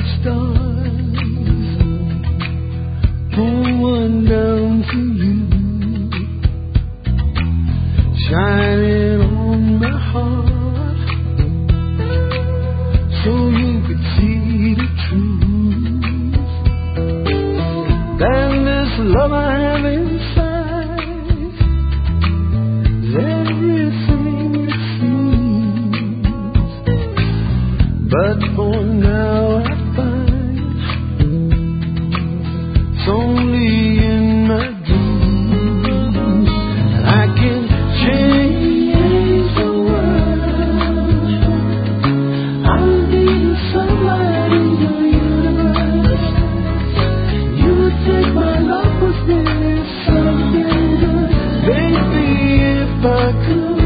stars, pull one down for you, shining on my heart, so you could see the truth. Then this love I have inside is everything it seems, but for now I find it's only in my dreams. And I can change the world. I'll be the sunlight in your universe. You would take my love, 'cause there's something good. Baby, if I could.